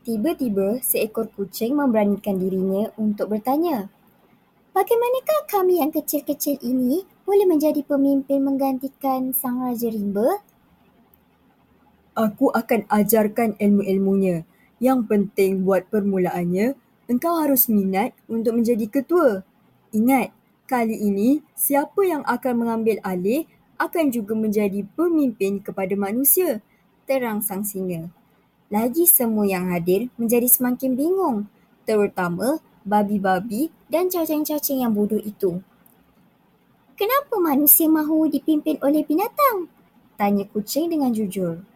Tiba-tiba, seekor kucing memberanikan dirinya untuk bertanya, "Bagaimanakah kami yang kecil-kecil ini boleh menjadi pemimpin menggantikan Sang Raja Rimba?" Aku akan ajarkan ilmu-ilmunya. Yang penting buat permulaannya, engkau harus minat untuk menjadi ketua. Ingat, kali ini siapa yang akan mengambil alih akan juga menjadi pemimpin kepada manusia, terang sang singa. Lagi semua yang hadir menjadi semakin bingung, terutama babi-babi dan cacing-cacing yang bodoh itu. "Kenapa manusia mahu dipimpin oleh binatang?" tanya kucing dengan jujur.